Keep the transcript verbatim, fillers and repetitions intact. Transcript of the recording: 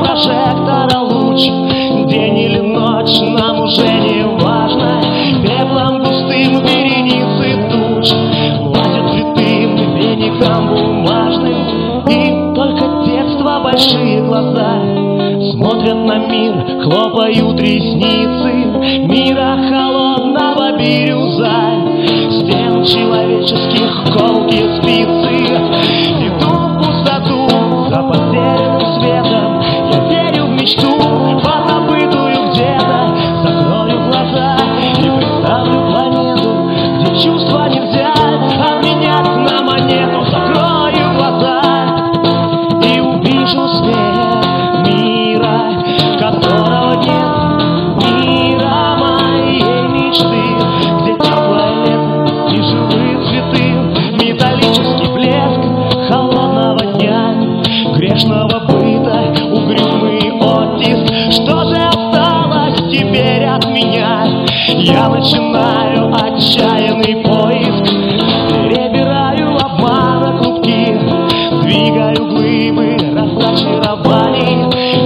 прожектора луч. День или ночь нам уже не важно, пеплом густым вереницы туч. Лазят цветым веником бумажным, и только детства большие глаза смотрят на мир, хлопают ресницы. Мира холодного бирюза, стен человеческих колкие спицы. Иду в пустоту за потерянным светом, я верю в мечту, позабытую где-то. Закрою глаза и представлю планету, где чувства нельзя обменять на монету. Закрою глаза и увижу свет мира, которого нет, мира моей мечты, где теплое лето и живые цветы, металлический блеск холодного дня, грешного быта, угрюмый оттиск. Что же осталось теперь от меня? Я начинаю отчаянный поиск, перебираю обмана клубки, двигаю глыбы разочарований.